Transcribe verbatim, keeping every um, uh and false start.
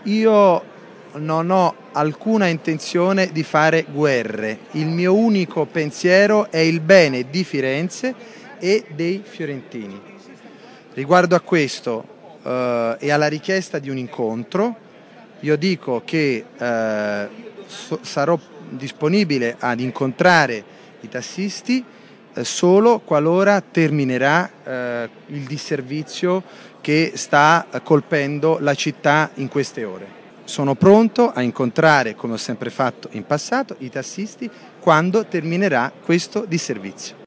Io non ho alcuna intenzione di fare guerre. Il mio unico pensiero è il bene di Firenze e dei fiorentini. Riguardo a questo eh, e alla richiesta di un incontro, io dico che eh, so- sarò disponibile ad incontrare i tassisti eh, solo qualora terminerà eh, il disservizio che sta eh, colpendo la città in queste ore. Sono pronto a incontrare, come ho sempre fatto in passato, i tassisti quando terminerà questo disservizio.